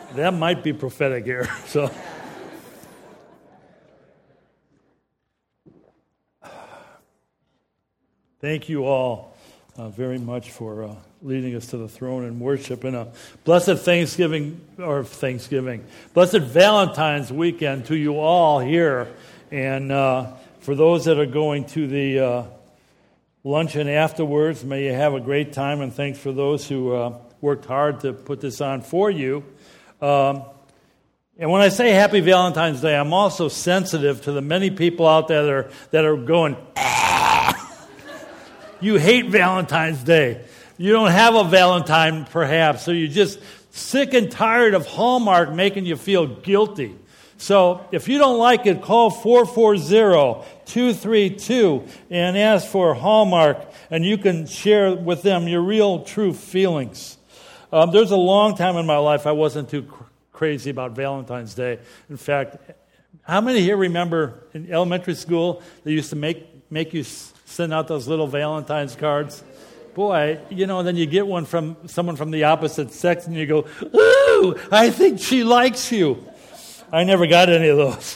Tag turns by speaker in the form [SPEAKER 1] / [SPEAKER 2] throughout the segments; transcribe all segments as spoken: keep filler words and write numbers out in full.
[SPEAKER 1] That might be prophetic here. So, thank you all uh, very much for uh, leading us to the throne in worship. And a blessed Thanksgiving, or Thanksgiving, blessed Valentine's weekend to you all here. And uh, for those that are going to the uh, luncheon afterwards, may you have a great time. And thanks for those who uh, worked hard to put this on for you. Um, and when I say Happy Valentine's Day, I'm also sensitive to the many people out there that are, that are going, ah! You hate Valentine's Day. You don't have a Valentine, perhaps, so you're just sick and tired of Hallmark making you feel guilty. So if you don't like it, call four four zero, two three two and ask for Hallmark, and you can share with them your real, true feelings. Um, there's a long time in my life I wasn't too cr- crazy about Valentine's Day. In fact, how many here remember in elementary school they used to make make you s- send out those little Valentine's cards? Boy, you know, then you get one from someone from the opposite sex and you go, ooh, I think she likes you. I never got any of those.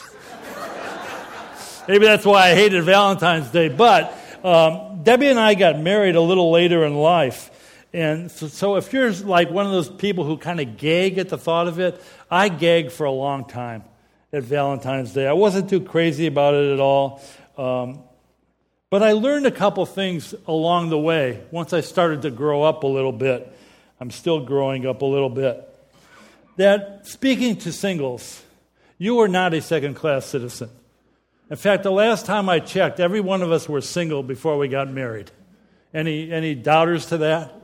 [SPEAKER 1] Maybe that's why I hated Valentine's Day. But um, Debbie and I got married a little later in life. And so, so if you're like one of those people who kind of gag at the thought of it, I gagged for a long time at Valentine's Day. I wasn't too crazy about it at all. Um, but I learned a couple things along the way once I started to grow up a little bit. I'm still growing up a little bit. That speaking to singles, you are not a second-class citizen. In fact, the last time I checked, every one of us were single before we got married. Any, any doubters to that?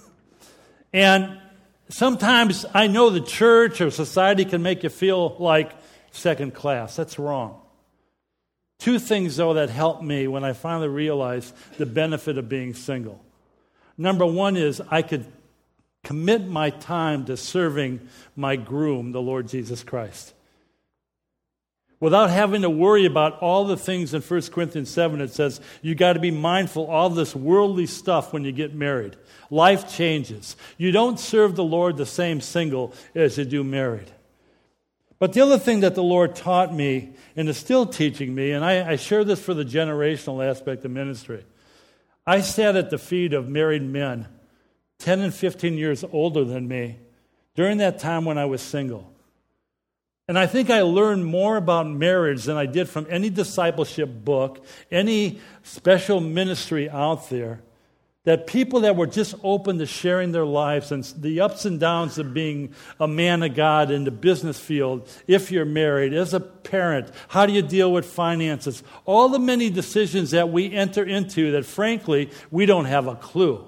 [SPEAKER 1] And sometimes I know the church or society can make you feel like second class. That's wrong. Two things, though, that helped me when I finally realized the benefit of being single. Number one is I could commit my time to serving my groom, the Lord Jesus Christ, without having to worry about all the things in First Corinthians seven. It says you got to be mindful of all this worldly stuff when you get married. Life changes. You don't serve the Lord the same single as you do married. But the other thing that the Lord taught me, and is still teaching me, and I, I share this for the generational aspect of ministry. I sat at the feet of married men, ten and fifteen years older than me, during that time when I was single. And I think I learned more about marriage than I did from any discipleship book, any special ministry out there. That people that were just open to sharing their lives and the ups and downs of being a man of God in the business field, if you're married, as a parent, how do you deal with finances? All the many decisions that we enter into that, frankly, we don't have a clue.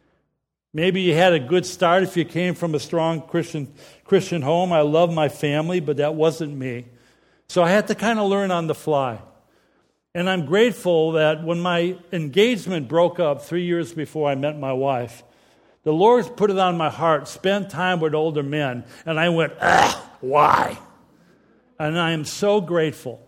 [SPEAKER 1] Maybe you had a good start if you came from a strong Christian Christian home. I love my family, but that wasn't me. So I had to kind of learn on the fly. And I'm grateful that when my engagement broke up three years before I met my wife, the Lord put it on my heart, spend time with older men. And I went, ah, why? And I am so grateful,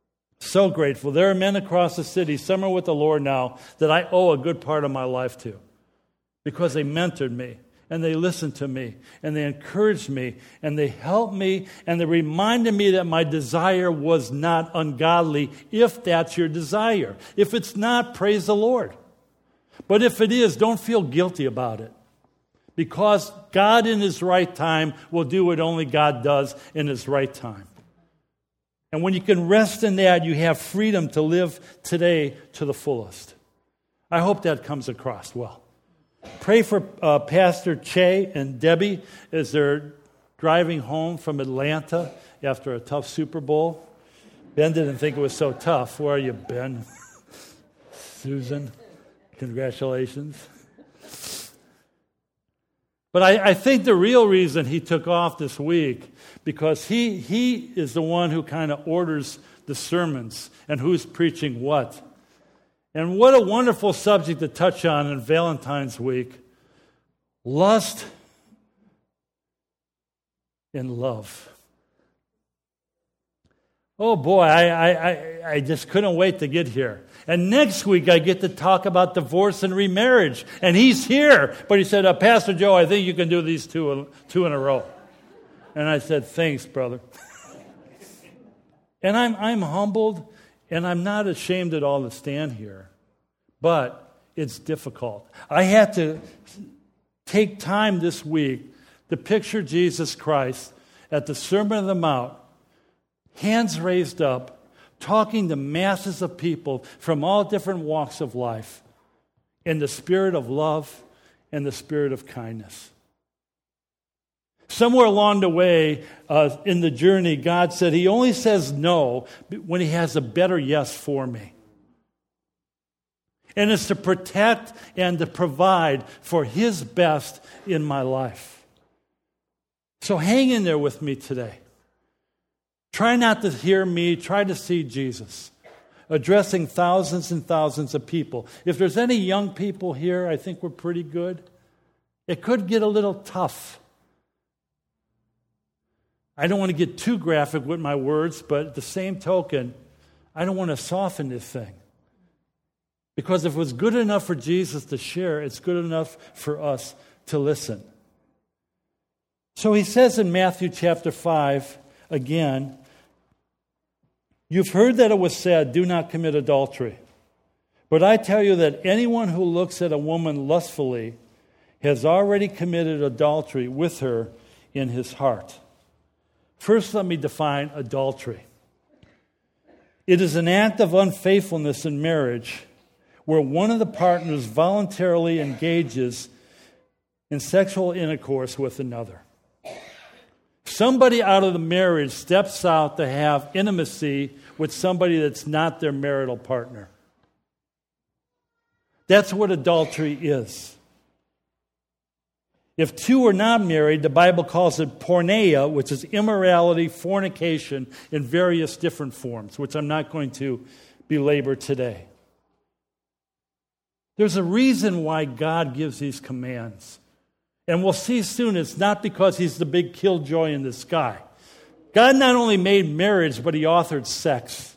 [SPEAKER 1] so grateful. There are men across the city, some are with the Lord now, that I owe a good part of my life to because they mentored me. And they listened to me, and they encouraged me, and they helped me, and they reminded me that my desire was not ungodly, if that's your desire. If it's not, praise the Lord. But if it is, don't feel guilty about it. Because God in His right time will do what only God does in His right time. And when you can rest in that, you have freedom to live today to the fullest. I hope that comes across well. Pray for uh, Pastor Che and Debbie as they're driving home from Atlanta after a tough Super Bowl. Ben didn't think it was so tough. Where are you, Ben? Susan, congratulations. But I, I think the real reason he took off this week, because he, he is the one who kind of orders the sermons and who's preaching what. And what a wonderful subject to touch on in Valentine's week. Lust and love. Oh boy, I, I, I just couldn't wait to get here. And next week I get to talk about divorce and remarriage. And he's here. But he said, uh, Pastor Joe, I think you can do these two, two in a row. And I said, thanks, brother. And I'm, I'm humbled, and I'm not ashamed at all to stand here. But it's difficult. I had to take time this week to picture Jesus Christ at the Sermon on the Mount, hands raised up, talking to masses of people from all different walks of life in the spirit of love and the spirit of kindness. Somewhere along the way uh, in the journey, God said he only says no when he has a better yes for me. And it's to protect and to provide for his best in my life. So hang in there with me today. Try not to hear me, try to see Jesus, addressing thousands and thousands of people. If there's any young people here, I think we're pretty good. It could get a little tough. I don't want to get too graphic with my words, but at the same token, I don't want to soften this thing. Because if it was good enough for Jesus to share, it's good enough for us to listen. So he says in Matthew chapter five, again, you've heard that it was said, do not commit adultery. But I tell you that anyone who looks at a woman lustfully has already committed adultery with her in his heart. First, let me define adultery. It is an act of unfaithfulness in marriage where one of the partners voluntarily engages in sexual intercourse with another. Somebody out of the marriage steps out to have intimacy with somebody that's not their marital partner. That's what adultery is. If two are not married, the Bible calls it porneia, which is immorality, fornication in various different forms, which I'm not going to belabor today. There's a reason why God gives these commands. And we'll see soon it's not because he's the big killjoy in the sky. God not only made marriage, but he authored sex.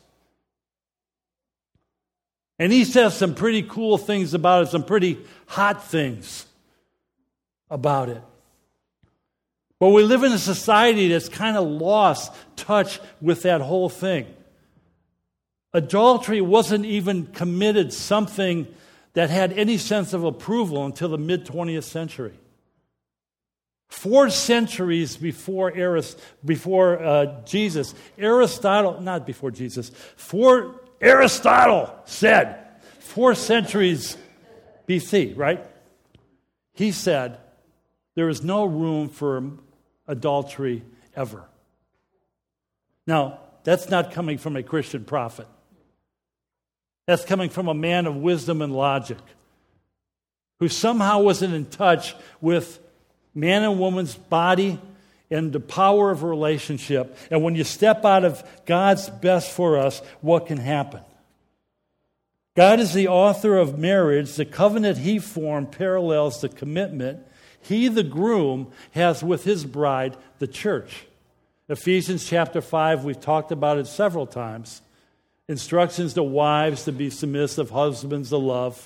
[SPEAKER 1] And he says some pretty cool things about it, some pretty hot things about it. But we live in a society that's kind of lost touch with that whole thing. Adultery wasn't even committed something that had any sense of approval until the mid-twentieth century. Four centuries before Arist- before uh, Jesus, Aristotle, not before Jesus, four, Aristotle said, four centuries B C, right? He said, there is no room for adultery ever. Now, that's not coming from a Christian prophet. That's coming from a man of wisdom and logic who somehow wasn't in touch with man and woman's body and the power of a relationship. And when you step out of God's best for us, what can happen? God is the author of marriage. The covenant he formed parallels the commitment he, the groom, has with his bride, the church. Ephesians chapter five, we've talked about it several times. Instructions to wives to be submissive, husbands to love.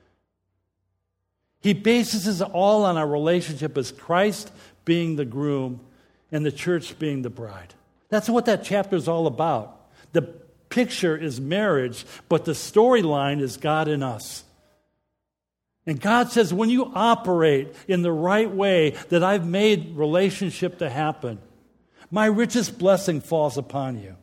[SPEAKER 1] He bases it all on our relationship as Christ being the groom and the church being the bride. That's what that chapter is all about. The picture is marriage, but the storyline is God in us. And God says, when you operate in the right way that I've made relationship to happen, my richest blessing falls upon you.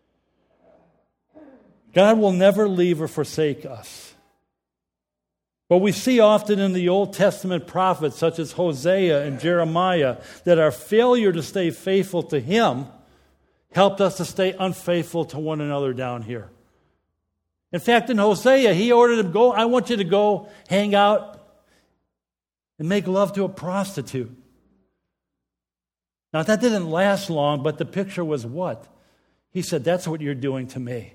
[SPEAKER 1] God will never leave or forsake us. But we see often in the Old Testament prophets, such as Hosea and Jeremiah, that our failure to stay faithful to him helped us to stay unfaithful to one another down here. In fact, in Hosea, he ordered him, go, I want you to go hang out and make love to a prostitute. Now, that didn't last long, but the picture was what? He said, that's what you're doing to me.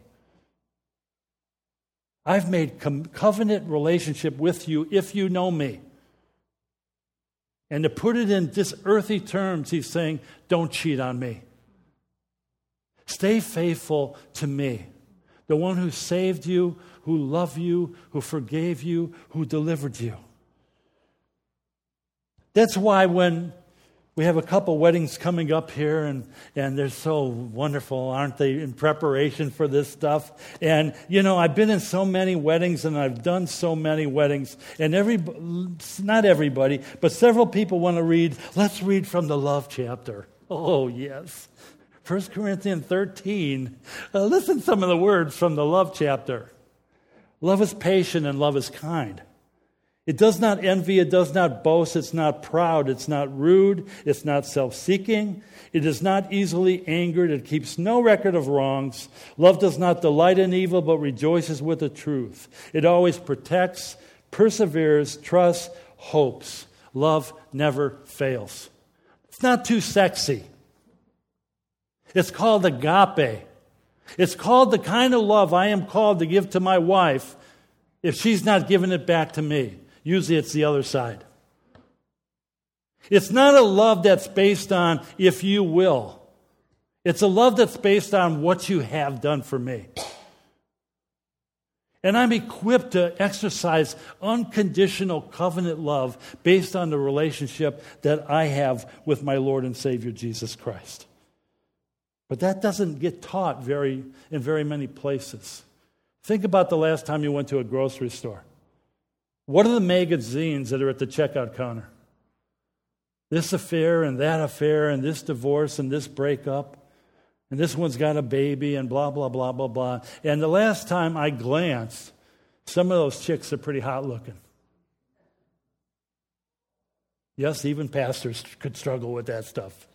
[SPEAKER 1] I've made com- covenant relationship with you if you know me. And to put it in this earthy terms, he's saying, don't cheat on me. Stay faithful to me. The one who saved you, who loved you, who forgave you, who delivered you. That's why when We have a couple weddings coming up here, and, and they're so wonderful, aren't they, in preparation for this stuff? And, you know, I've been in so many weddings, and I've done so many weddings, and every, not everybody, but several people want to read, let's read from the love chapter. Oh, yes. First Corinthians thirteen. Uh, listen to some of the words from the love chapter. Love is patient and love is kind. It does not envy, it does not boast, it's not proud, it's not rude, it's not self-seeking, it is not easily angered, it keeps no record of wrongs. Love does not delight in evil, but rejoices with the truth. It always protects, perseveres, trusts, hopes. Love never fails. It's not too sexy. It's called agape. It's called the kind of love I am called to give to my wife if she's not giving it back to me. Usually it's the other side. It's not a love that's based on if you will. It's a love that's based on what you have done for me. And I'm equipped to exercise unconditional covenant love based on the relationship that I have with my Lord and Savior Jesus Christ. But that doesn't get taught very in very many places. Think about the last time you went to a grocery store. What are the magazines that are at the checkout counter? This affair and that affair and this divorce and this breakup. And this one's got a baby and blah, blah, blah, blah, blah. And the last time I glanced, some of those chicks are pretty hot looking. Yes, even pastors could struggle with that stuff.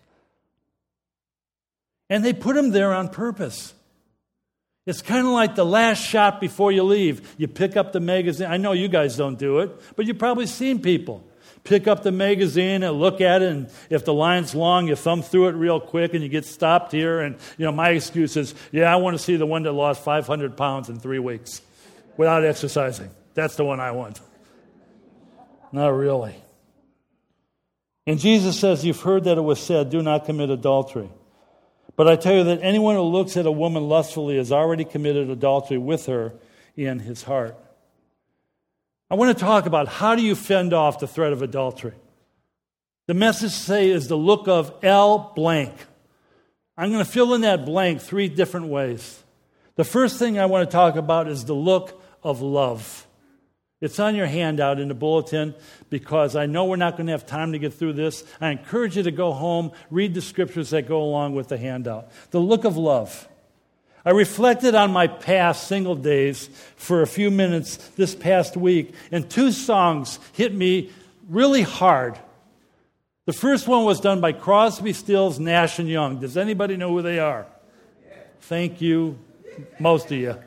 [SPEAKER 1] And they put them there on purpose. It's kind of like the last shot before you leave. You pick up the magazine. I know you guys don't do it, but you've probably seen people pick up the magazine and look at it, and if the line's long, you thumb through it real quick, and you get stopped here. And, you know, my excuse is, yeah, I want to see the one that lost five hundred pounds in three weeks without exercising. That's the one I want. Not really. And Jesus says, you've heard that it was said, do not commit adultery. But I tell you that anyone who looks at a woman lustfully has already committed adultery with her in his heart. I want to talk about how do you fend off the threat of adultery. The message say is the look of L blank. I'm going to fill in that blank three different ways. The first thing I want to talk about is the look of love. It's on your handout in the bulletin because I know we're not going to have time to get through this. I encourage you to go home, read the scriptures that go along with the handout. The look of love. I reflected on my past single days for a few minutes this past week, and two songs hit me really hard. The first one was done by Crosby, Stills, Nash and Young. Does anybody know who they are? Thank you, most of you.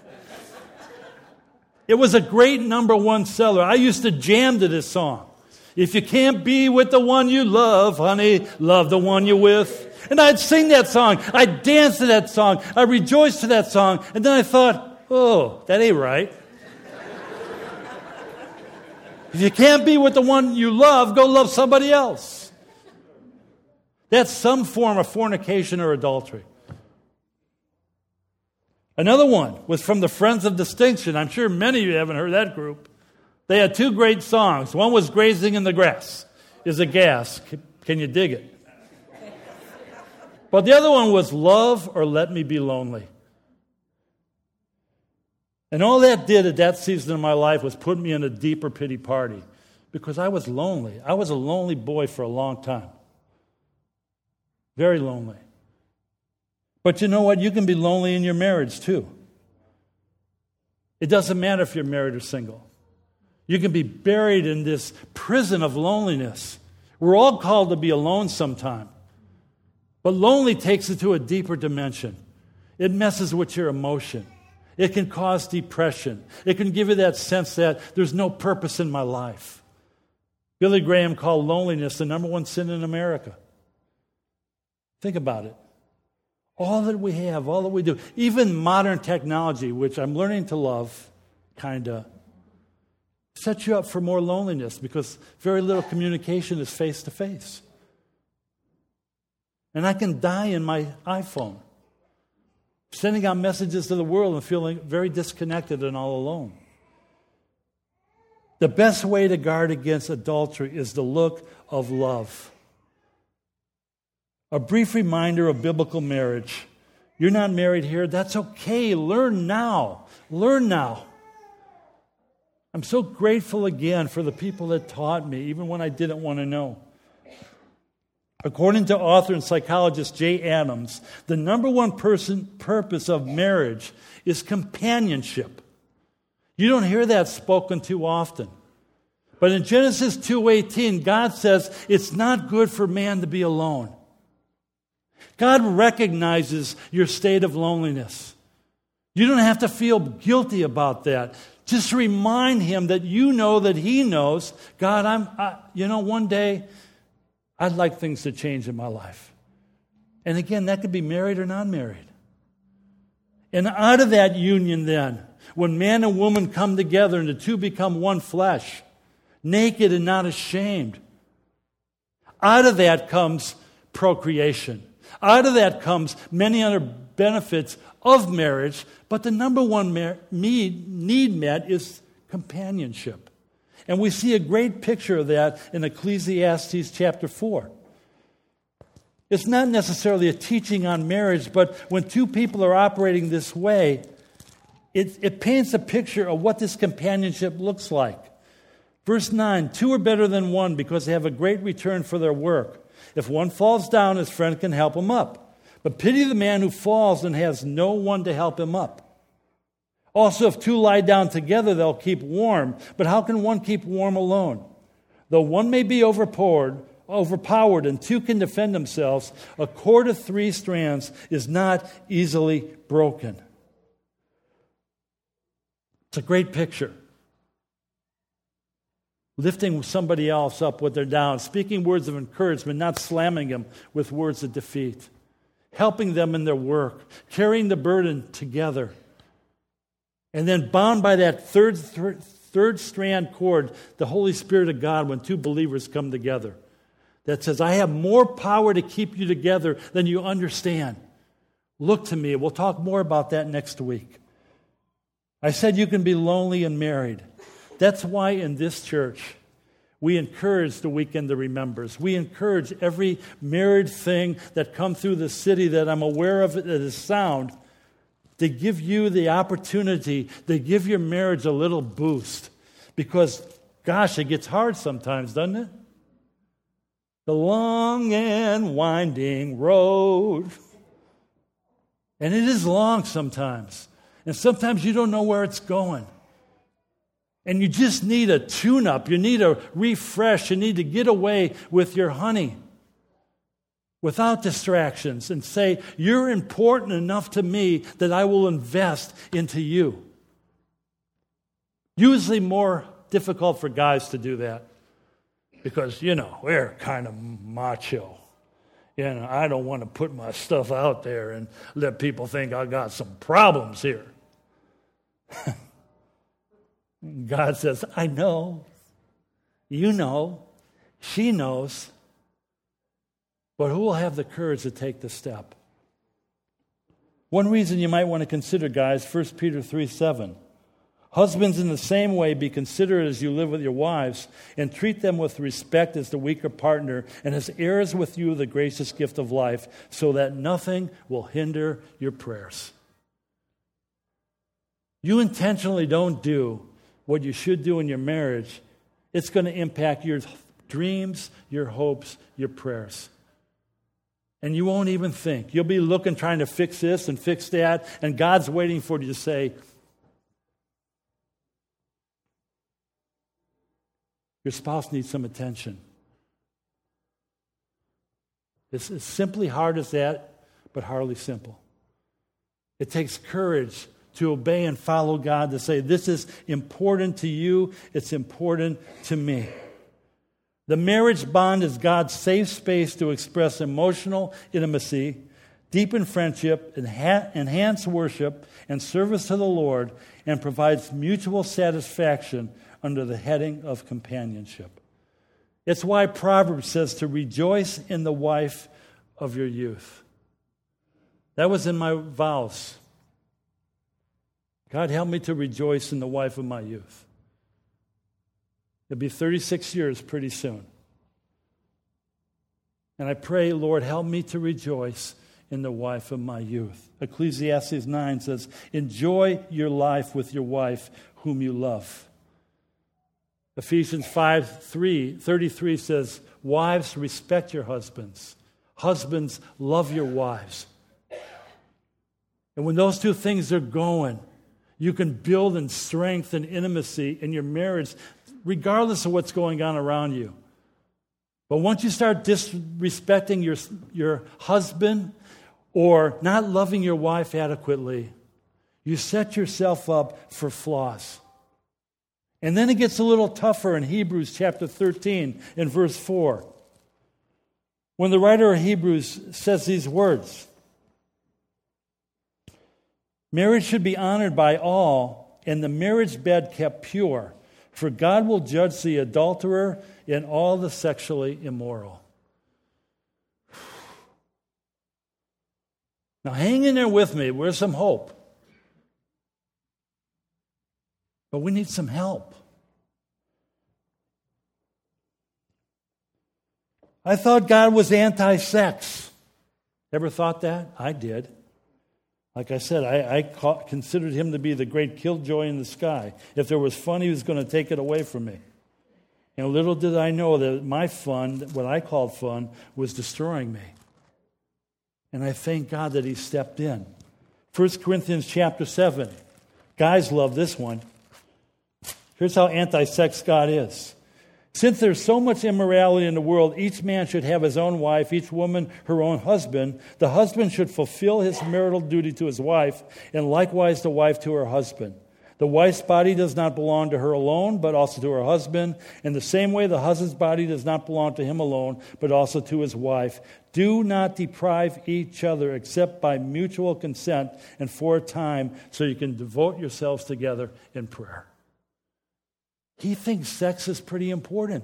[SPEAKER 1] It was a great number one seller. I used to jam to this song. If you can't be with the one you love, honey, love the one you're with. And I'd sing that song. I'd dance to that song. I rejoiced to that song. And then I thought, oh, that ain't right. If you can't be with the one you love, go love somebody else. That's some form of fornication or adultery. Another one was from the Friends of Distinction. I'm sure many of you haven't heard that group. They had two great songs. One was Grazing in the Grass is a gas. Can you dig it? But the other one was Love or Let Me Be Lonely. And all that did at that season of my life was put me in a deeper pity party because I was lonely. I was a lonely boy for a long time. Very lonely. But you know what? You can be lonely in your marriage too. It doesn't matter if you're married or single. You can be buried in this prison of loneliness. We're all called to be alone sometime. But lonely takes it to a deeper dimension. It messes with your emotion. It can cause depression. It can give you that sense that there's no purpose in my life. Billy Graham called loneliness the number one sin in America. Think about it. All that we have, all that we do, even modern technology, which I'm learning to love, kind of, sets you up for more loneliness because very little communication is face-to-face. And I can die in my iPhone, sending out messages to the world and feeling very disconnected and all alone. The best way to guard against adultery is the look of love. A brief reminder of biblical marriage. You're not married here. That's okay. Learn now. Learn now. I'm so grateful again for the people that taught me, even when I didn't want to know. According to author and psychologist Jay Adams, the number one person purpose of marriage is companionship. You don't hear that spoken too often. But in Genesis two eighteen, God says it's not good for man to be alone. God recognizes your state of loneliness. You don't have to feel guilty about that. Just remind him that you know that he knows, God, I'm, I, you know, one day I'd like things to change in my life. And again, that could be married or non-married. And out of that union then, when man and woman come together and the two become one flesh, naked and not ashamed, out of that comes procreation. Out of that comes many other benefits of marriage, but the number one mar- need, need met is companionship. And we see a great picture of that in Ecclesiastes chapter four. It's not necessarily a teaching on marriage, but when two people are operating this way, it, it paints a picture of what this companionship looks like. Verse nine, two are better than one because they have a great return for their work. If one falls down, his friend can help him up. But pity the man who falls and has no one to help him up. Also, if two lie down together, they'll keep warm. But how can one keep warm alone? Though one may be overpowered, overpowered and two can defend themselves, a cord of three strands is not easily broken. It's a great picture. Lifting somebody else up when they're down, speaking words of encouragement, not slamming them with words of defeat. Helping them in their work, carrying the burden together. And then bound by that third, third, third strand cord, the Holy Spirit of God, when two believers come together. That says, I have more power to keep you together than you understand. Look to me. We'll talk more about that next week. I said you can be lonely and married. That's why in this church, we encourage the Weekend of Remembers. We encourage every married thing that comes through the city that I'm aware of that is sound to give you the opportunity to give your marriage a little boost. Because, gosh, it gets hard sometimes, doesn't it? The long and winding road. And it is long sometimes. And sometimes you don't know where it's going. And you just need a tune-up. You need a refresh. You need to get away with your honey without distractions and say, you're important enough to me that I will invest into you. Usually more difficult for guys to do that because, you know, we're kind of macho. You know, I don't want to put my stuff out there and let people think I got some problems here. God says, I know, you know, she knows, but who will have the courage to take the step? One reason you might want to consider, guys, First Peter three seven. Husbands, in the same way, be considerate as you live with your wives, and treat them with respect as the weaker partner, and as heirs with you the gracious gift of life, so that nothing will hinder your prayers. You intentionally don't do what you should do in your marriage, it's going to impact your dreams, your hopes, your prayers. And you won't even think. You'll be looking, trying to fix this and fix that, and God's waiting for you to say, your spouse needs some attention. It's as simply hard as that, but hardly simple. It takes courage to obey and follow God, to say, this is important to you, it's important to me. The marriage bond is God's safe space to express emotional intimacy, deepen friendship, enha- enhance worship and service to the Lord, and provides mutual satisfaction under the heading of companionship. It's why Proverbs says to rejoice in the wife of your youth. That was in my vows. God, help me to rejoice in the wife of my youth. It'll be thirty-six years pretty soon. And I pray, Lord, help me to rejoice in the wife of my youth. Ecclesiastes nine says, enjoy your life with your wife whom you love. Ephesians five thirty-three says, wives, respect your husbands. Husbands, love your wives. And when those two things are going, you can build in strength and intimacy in your marriage, regardless of what's going on around you. But once you start disrespecting your, your husband or not loving your wife adequately, you set yourself up for flaws. And then it gets a little tougher in Hebrews chapter thirteen in verse four. When the writer of Hebrews says these words, marriage should be honored by all, and the marriage bed kept pure, for God will judge the adulterer and all the sexually immoral. Now hang in there with me. There's some hope. But we need some help. I thought God was anti-sex. Ever thought that? I did. Like I said, I, I ca- considered him to be the great killjoy in the sky. If there was fun, he was going to take it away from me. And little did I know that my fun, what I called fun, was destroying me. And I thank God that he stepped in. First Corinthians chapter seven. Guys love this one. Here's how anti-sex God is. Since there's so much immorality in the world, each man should have his own wife, each woman her own husband. The husband should fulfill his marital duty to his wife, and likewise the wife to her husband. The wife's body does not belong to her alone, but also to her husband. In the same way, the husband's body does not belong to him alone, but also to his wife. Do not deprive each other except by mutual consent and for a time, so you can devote yourselves together in prayer. He thinks sex is pretty important.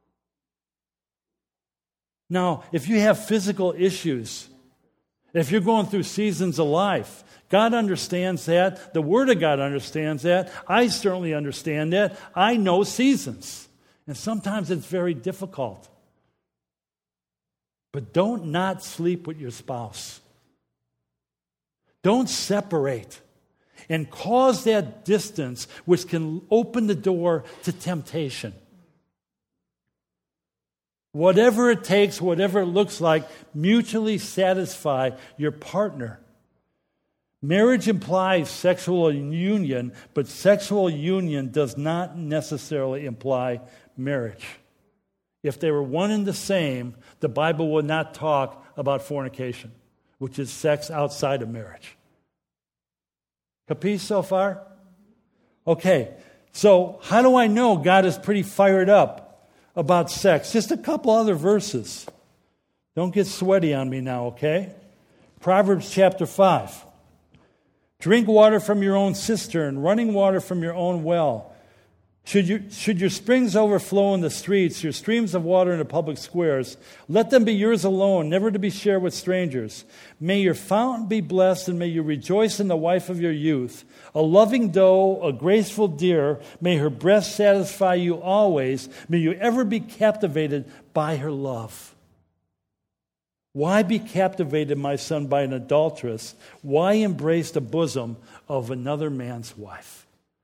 [SPEAKER 1] Now, if you have physical issues, if you're going through seasons of life, God understands that. The Word of God understands that. I certainly understand that. I know seasons. And sometimes it's very difficult. But don't not sleep with your spouse. Don't separate and cause that distance which can open the door to temptation. Whatever it takes, whatever it looks like, mutually satisfy your partner. Marriage implies sexual union, but sexual union does not necessarily imply marriage. If they were one and the same, the Bible would not talk about fornication, which is sex outside of marriage. Capiche so far? Okay, so how do I know God is pretty fired up about sex? Just a couple other verses. Don't get sweaty on me now, okay? Proverbs chapter five. Drink water from your own cistern, running water from your own well. Should, you, should your springs overflow in the streets, your streams of water in the public squares, let them be yours alone, never to be shared with strangers. May your fountain be blessed, and may you rejoice in the wife of your youth. A loving doe, a graceful deer, may her breast satisfy you always. May you ever be captivated by her love. Why be captivated, my son, by an adulteress? Why embrace the bosom of another man's wife?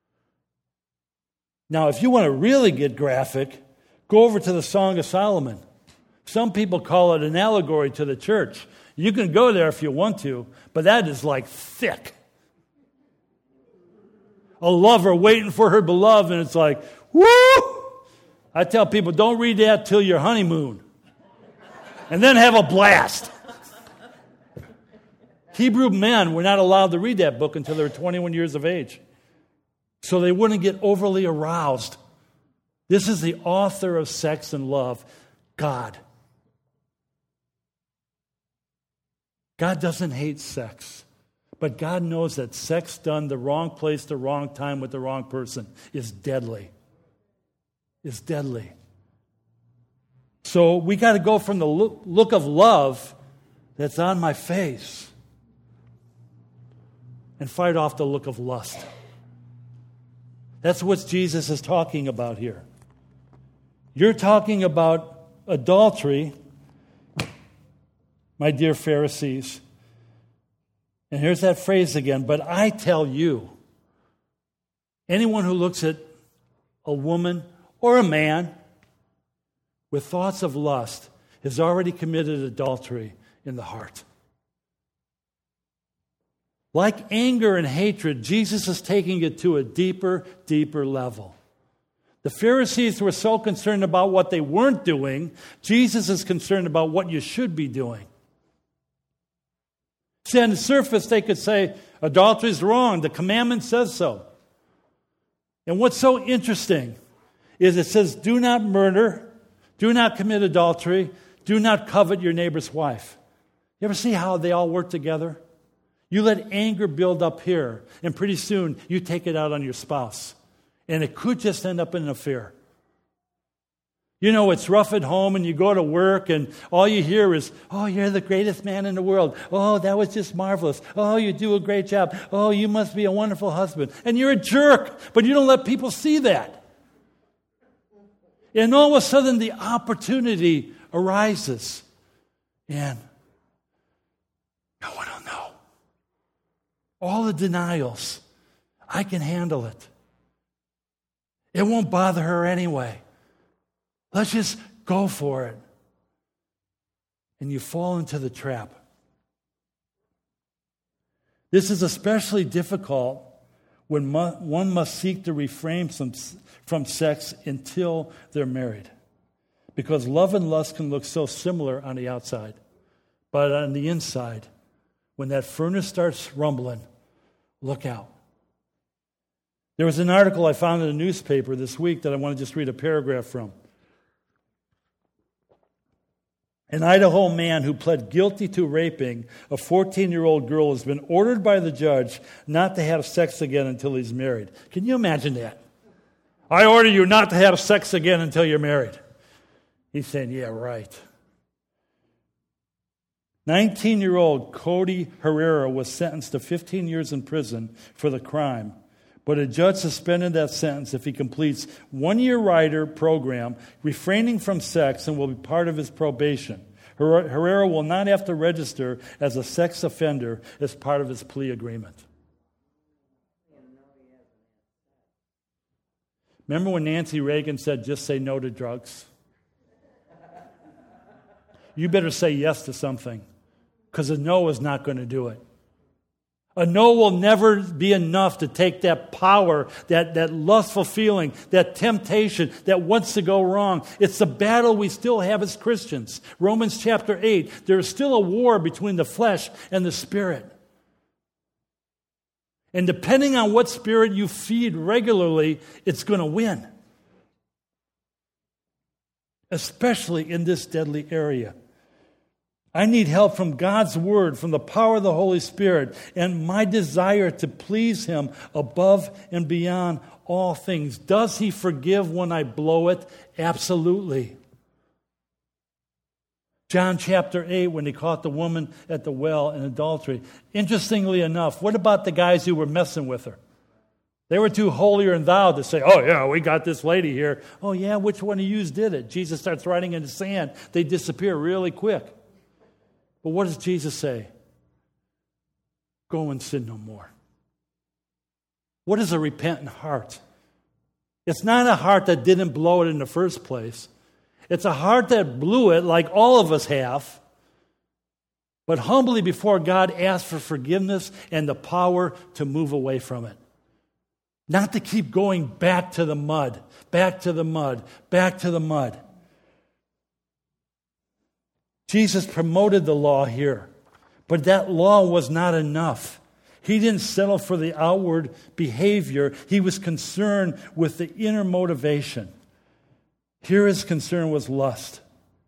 [SPEAKER 1] Now, if you want to really get graphic, go over to the Song of Solomon. Some people call it an allegory to the church. You can go there if you want to, but that is like thick. A lover waiting for her beloved, and it's like, woo! I tell people, don't read that till your honeymoon. And then have a blast. Hebrew men were not allowed to read that book until they were twenty-one years of age, so they wouldn't get overly aroused. This is the author of Sex and Love, God. God doesn't hate sex, but God knows that sex done the wrong place, the wrong time, with the wrong person is deadly. Is deadly. So we got to go from the look, look of love that's on my face and fight off the look of lust. That's what Jesus is talking about here. You're talking about adultery, my dear Pharisees. And here's that phrase again, but I tell you, anyone who looks at a woman or a man with thoughts of lust has already committed adultery in the heart. Like anger and hatred, Jesus is taking it to a deeper, deeper level. The Pharisees were so concerned about what they weren't doing. Jesus is concerned about what you should be doing. See, on the surface, they could say, adultery is wrong. The commandment says so. And what's so interesting is it says, do not murder, do not commit adultery, do not covet your neighbor's wife. You ever see how they all work together? You let anger build up here, and pretty soon you take it out on your spouse. And it could just end up in an affair. You know, it's rough at home and you go to work and all you hear is, oh, you're the greatest man in the world. Oh, that was just marvelous. Oh, you do a great job. Oh, you must be a wonderful husband. And you're a jerk, but you don't let people see that. And all of a sudden the opportunity arises. And no one will know. All the denials, I can handle it. It won't bother her anyway. Let's just go for it. And you fall into the trap. This is especially difficult when one must seek to refrain from, from sex until they're married. Because love and lust can look so similar on the outside. But on the inside, when that furnace starts rumbling, look out. There was an article I found in a newspaper this week that I want to just read a paragraph from. An Idaho man who pled guilty to raping a fourteen-year-old girl has been ordered by the judge not to have sex again until he's married. Can you imagine that? I order you not to have sex again until you're married. He's saying, yeah, right. nineteen-year-old Cody Herrera was sentenced to fifteen years in prison for the crime. But a judge suspended that sentence if he completes one-year rider program, refraining from sex, and will be part of his probation. Herrera will not have to register as a sex offender as part of his plea agreement. Remember when Nancy Reagan said, just say no to drugs? You better say yes to something, because a no is not going to do it. A no will never be enough to take that power, that, that lustful feeling, that temptation that wants to go wrong. It's the battle we still have as Christians. Romans chapter eight, there is still a war between the flesh and the spirit. And depending on what spirit you feed regularly, it's going to win. Especially in this deadly area. I need help from God's Word, from the power of the Holy Spirit, and my desire to please Him above and beyond all things. Does He forgive when I blow it? Absolutely. John chapter eight, when He caught the woman at the well in adultery. Interestingly enough, what about the guys who were messing with her? They were too holier than thou to say, oh yeah, we got this lady here. Oh yeah, which one of you did it? Jesus starts writing in the sand. They disappear really quick. But what does Jesus say? Go and sin no more. What is a repentant heart? It's not a heart that didn't blow it in the first place. It's a heart that blew it like all of us have, but humbly before God asked for forgiveness and the power to move away from it. Not to keep going back to the mud, back to the mud, back to the mud. Jesus promoted the law here, but that law was not enough. He didn't settle for the outward behavior. He was concerned with the inner motivation. Here his concern was lust.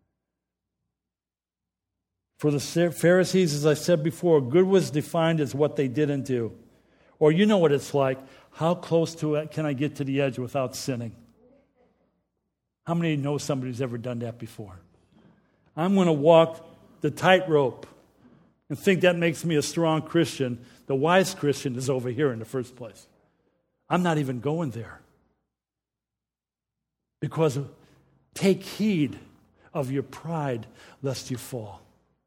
[SPEAKER 1] For the Pharisees, as I said before, good was defined as what they didn't do. Or you know what it's like. How close to it can I get to the edge without sinning? How many know somebody who's ever done that before? I'm going to walk the tightrope and think that makes me a strong Christian. The wise Christian is over here in the first place. I'm not even going there. Because take heed of your pride lest you fall.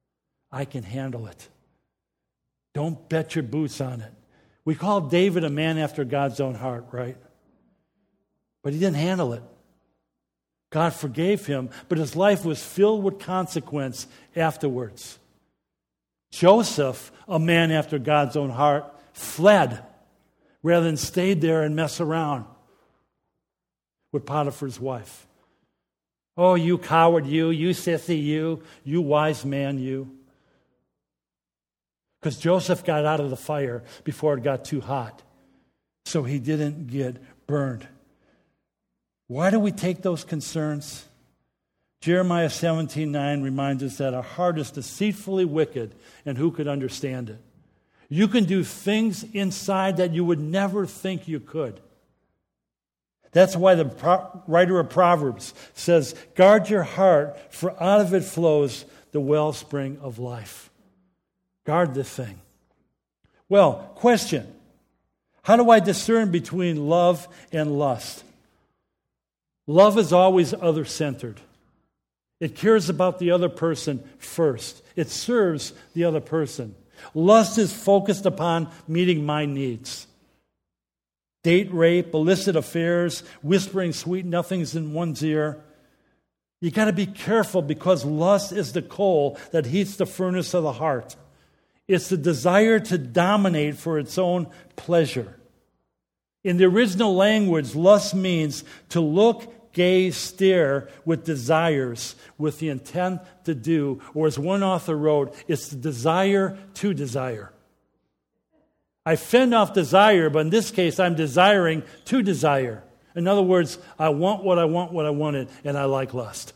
[SPEAKER 1] I can handle it. Don't bet your boots on it. We call David a man after God's own heart, right? But he didn't handle it. God forgave him, but his life was filled with consequence afterwards. Joseph, a man after God's own heart, fled rather than stayed there and mess around with Potiphar's wife. Oh, you coward, you, you sissy, you, you wise man, you. Because Joseph got out of the fire before it got too hot, so he didn't get burned. Why do we take those concerns? Jeremiah seventeen nine reminds us that our heart is deceitfully wicked, and who could understand it? You can do things inside that you would never think you could. That's why the pro- writer of Proverbs says, guard your heart, for out of it flows the wellspring of life. Guard this thing. Well, question. How do I discern between love and lust? Love is always other-centered. It cares about the other person first. It serves the other person. Lust is focused upon meeting my needs. Date rape, illicit affairs, whispering sweet nothings in one's ear. You got to be careful because lust is the coal that heats the furnace of the heart. It's the desire to dominate for its own pleasure. In the original language, lust means to look, gaze, stare with desires, with the intent to do. Or as one author wrote, it's the desire to desire. I fend off desire, but in this case, I'm desiring to desire. In other words, I want what I want, what I wanted, and I like lust.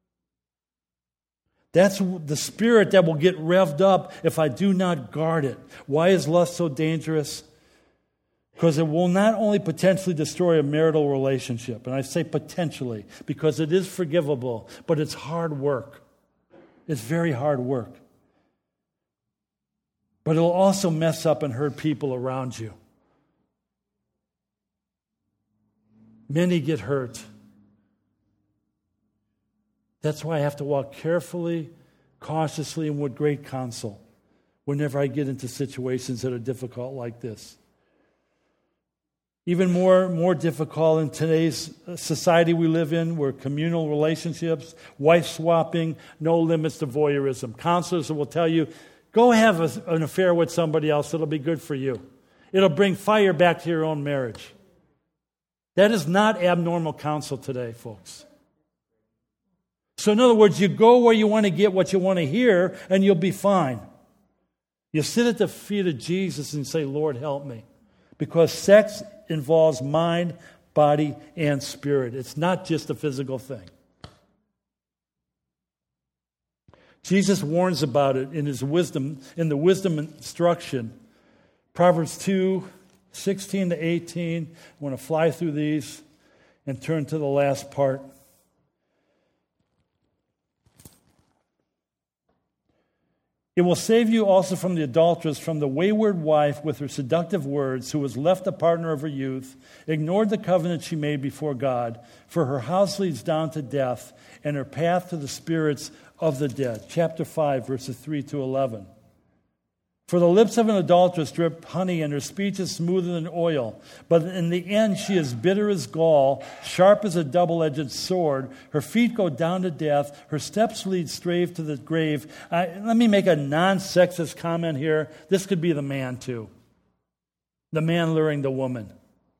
[SPEAKER 1] That's the spirit that will get revved up if I do not guard it. Why is lust so dangerous? Because it will not only potentially destroy a marital relationship, and I say potentially because it is forgivable, but it's hard work. It's very hard work. But it'll also mess up and hurt people around you. Many get hurt. That's why I have to walk carefully, cautiously, and with great counsel whenever I get into situations that are difficult like this. Even more, more difficult in today's society we live in, where communal relationships, wife swapping, no limits to voyeurism. Counselors will tell you, go have a, an affair with somebody else. It'll be good for you. It'll bring fire back to your own marriage. That is not abnormal counsel today, folks. So in other words, you go where you want to get what you want to hear, and you'll be fine. You sit at the feet of Jesus and say, Lord, help me. Because sex involves mind, body, and spirit. It's not just a physical thing. Jesus warns about it in his wisdom, in the wisdom instruction. Proverbs two, sixteen to eighteen. I want to fly through these and turn to the last part. It will save you also from the adulteress, from the wayward wife with her seductive words, who was left the partner of her youth, ignored the covenant she made before God, for her house leads down to death, and her path to the spirits of the dead. Chapter five, verses three to eleven. For the lips of an adulteress drip honey, and her speech is smoother than oil. But in the end she is bitter as gall, sharp as a double-edged sword. Her feet go down to death. Her steps lead straight to the grave. Uh, let me make a non-sexist comment here. This could be the man too. The man luring the woman.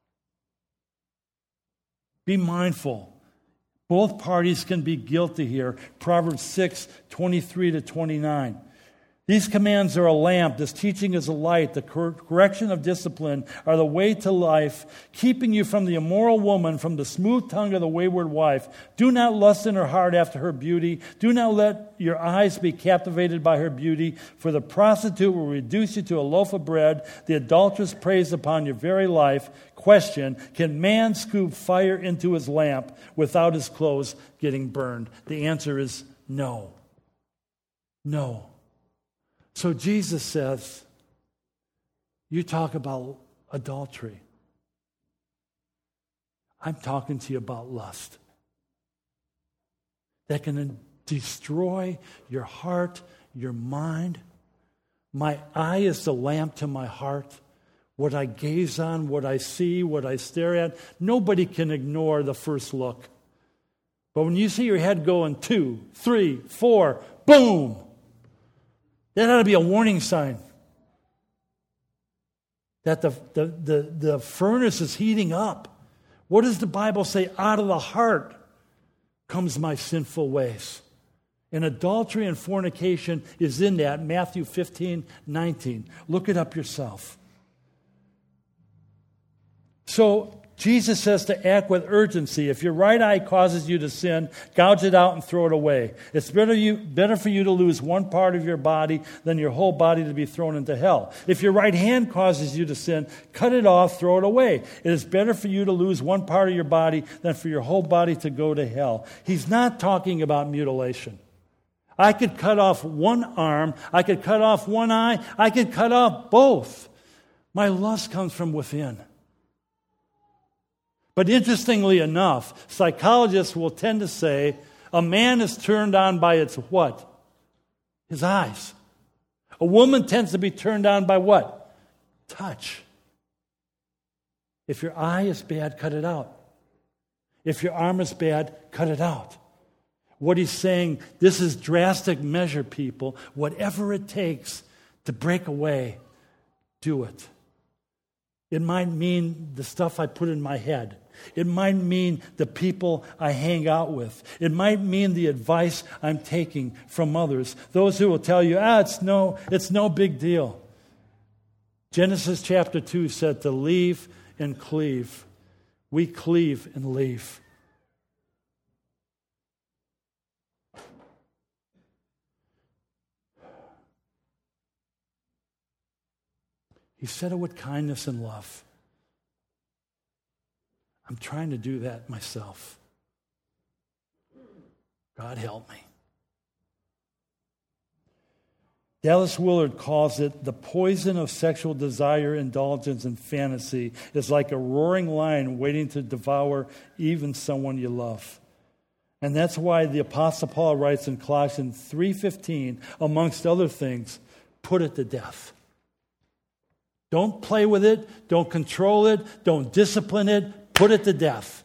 [SPEAKER 1] Be mindful. Both parties can be guilty here. Proverbs six, twenty-three to twenty-nine. These commands are a lamp. This teaching is a light. The cor- correction of discipline are the way to life, keeping you from the immoral woman, from the smooth tongue of the wayward wife. Do not lust in her heart after her beauty. Do not let your eyes be captivated by her beauty, for the prostitute will reduce you to a loaf of bread. The adulteress preys upon your very life. Question, can man scoop fire into his lamp without his clothes getting burned? The answer is no. No. So Jesus says, you talk about adultery. I'm talking to you about lust. That can destroy your heart, your mind. My eye is the lamp to my heart. What I gaze on, what I see, what I stare at, nobody can ignore the first look. But when you see your head going two, three, four, boom, that ought to be a warning sign that the, the, the, the furnace is heating up. What does the Bible say? Out of the heart comes my sinful ways. And adultery and fornication is in that, Matthew fifteen, nineteen. Look it up yourself. So Jesus says to act with urgency. If your right eye causes you to sin, gouge it out and throw it away. It's better, you, better for you to lose one part of your body than your whole body to be thrown into hell. If your right hand causes you to sin, cut it off, throw it away. It is better for you to lose one part of your body than for your whole body to go to hell. He's not talking about mutilation. I could cut off one arm, I could cut off one eye, I could cut off both. My lust comes from within. But interestingly enough, psychologists will tend to say a man is turned on by its what? His eyes. A woman tends to be turned on by what? Touch. If your eye is bad, cut it out. If your arm is bad, cut it out. What he's saying, this is drastic measure, people. Whatever it takes to break away, do it. It might mean the stuff I put in my head. It might mean the people I hang out with. It might mean the advice I'm taking from others. Those who will tell you, ah, it's no, it's no big deal. Genesis chapter two said to leave and cleave. We cleave and leave. He said it with kindness and love. I'm trying to do that myself. God help me. Dallas Willard calls it the poison of sexual desire, indulgence, and fantasy is like a roaring lion waiting to devour even someone you love. And that's why the Apostle Paul writes in Colossians three fifteen, amongst other things, put it to death. Don't play with it. Don't control it. Don't discipline it. Put it to death.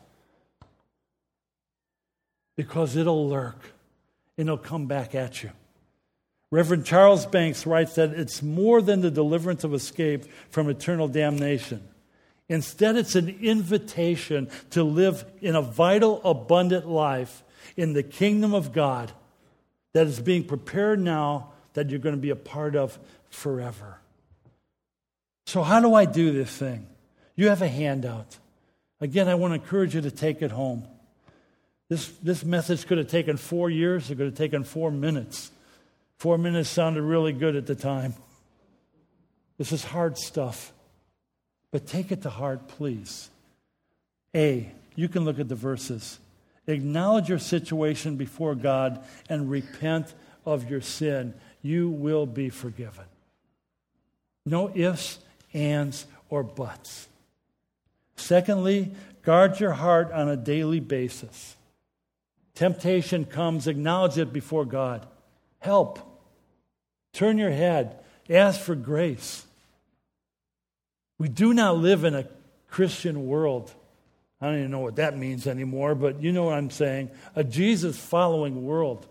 [SPEAKER 1] Because it'll lurk and it'll come back at you. Reverend Charles Banks writes that it's more than the deliverance of escape from eternal damnation. Instead, it's an invitation to live in a vital, abundant life in the kingdom of God that is being prepared now that you're going to be a part of forever. So how do I do this thing? You have a handout. Again, I want to encourage you to take it home. This, this message could have taken four years. It could have taken four minutes. Four minutes sounded really good at the time. This is hard stuff. But take it to heart, please. A, you can look at the verses. Acknowledge your situation before God and repent of your sin. You will be forgiven. No ifs, ands, or buts. Secondly, guard your heart on a daily basis. Temptation comes, acknowledge it before God. Help. Turn your head. Ask for grace. We do not live in a Christian world. I don't even know what that means anymore, but you know what I'm saying. A Jesus-following world.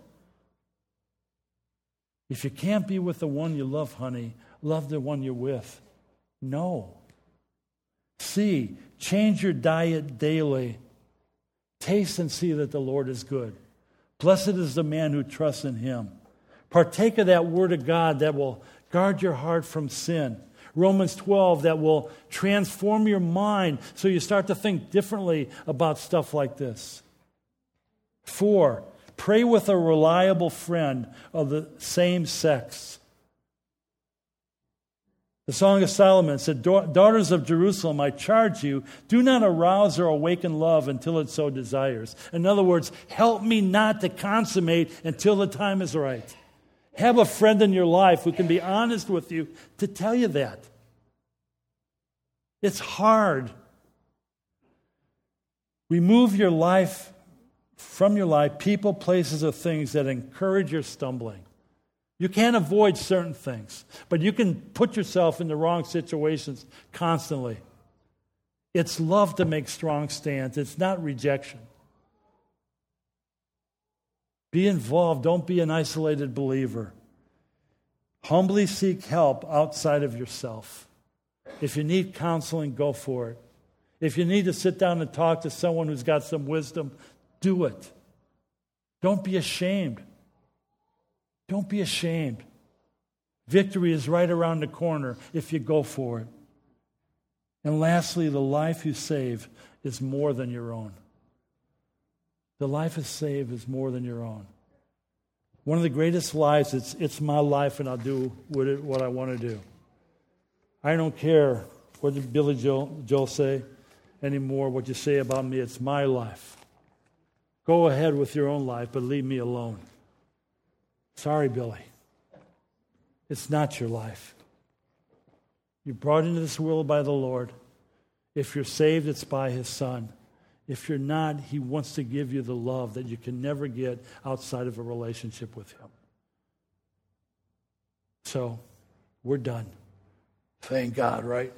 [SPEAKER 1] If you can't be with the one you love, honey, love the one you're with. No. C, change your diet daily. Taste and see that the Lord is good. Blessed is the man who trusts in him. Partake of that word of God that will guard your heart from sin. Romans twelve, that will transform your mind so you start to think differently about stuff like this. Four, pray with a reliable friend of the same sex. The Song of Solomon said, daughters of Jerusalem, I charge you, do not arouse or awaken love until it so desires. In other words, help me not to consummate until the time is right. Have a friend in your life who can be honest with you to tell you that. It's hard. Remove your life from your life, people, places, or things that encourage your stumbling. You can't avoid certain things, but you can put yourself in the wrong situations constantly. It's love to make strong stands. It's not rejection. Be involved. Don't be an isolated believer. Humbly seek help outside of yourself. If you need counseling, go for it. If you need to sit down and talk to someone who's got some wisdom, do it. Don't be ashamed. Don't be ashamed. Victory is right around the corner if you go for it. And lastly, the life you save is more than your own. The life you save is more than your own. One of the greatest lies, it's, it's my life and I'll do with it what I want to do. I don't care what did Billy Joel, Joel say anymore, what you say about me, it's my life. Go ahead with your own life, but leave me alone. Sorry, Billy. It's not your life. You're brought into this world by the Lord. If you're saved, it's by His Son. If you're not, He wants to give you the love that you can never get outside of a relationship with Him. So, we're done. Thank God, right?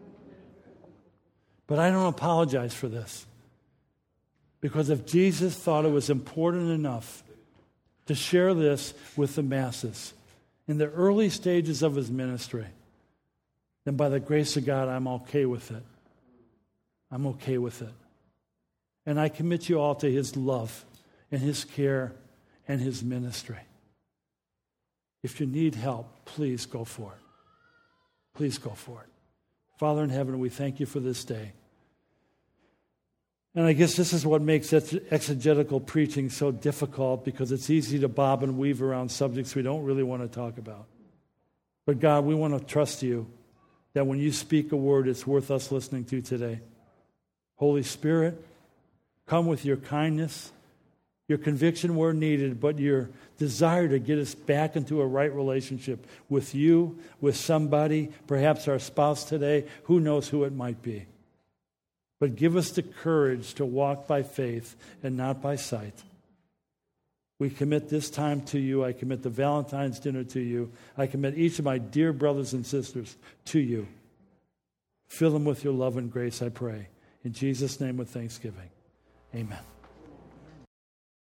[SPEAKER 1] But I don't apologize for this. Because if Jesus thought it was important enough to share this with the masses in the early stages of His ministry, then by the grace of God, I'm okay with it. I'm okay with it. And I commit you all to His love and His care and His ministry. If you need help, please go for it. Please go for it. Father in heaven, we thank You for this day. And I guess this is what makes exegetical preaching so difficult, because it's easy to bob and weave around subjects we don't really want to talk about. But God, we want to trust You that when You speak a word, it's worth us listening to today. Holy Spirit, come with Your kindness, Your conviction where needed, but Your desire to get us back into a right relationship with You, with somebody, perhaps our spouse today, who knows who it might be. But give us the courage to walk by faith and not by sight. We commit this time to You. I commit the Valentine's dinner to You. I commit each of my dear brothers and sisters to You. Fill them with Your love and grace, I pray. In Jesus' name with thanksgiving. Amen.